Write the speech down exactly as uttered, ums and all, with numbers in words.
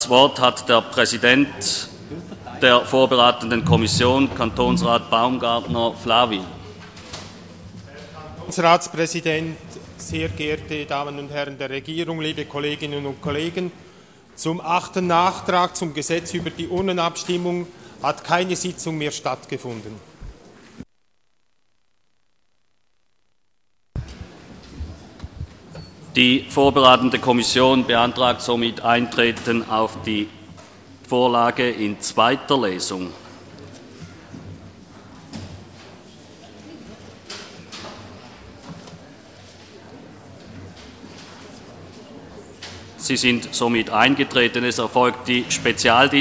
Das Wort hat der Präsident der vorberatenden Kommission, Kantonsrat Baumgartner Flavy. Herr Ratspräsident, sehr geehrte Damen und Herren der Regierung, liebe Kolleginnen und Kollegen! Zum achten Nachtrag zum Gesetz über die Urnenabstimmung hat keine Sitzung mehr stattgefunden. Die vorberatende Kommission beantragt somit Eintreten auf die Vorlage in zweiter Lesung. Sie sind somit eingetreten. Es erfolgt die Spezialdiskussion.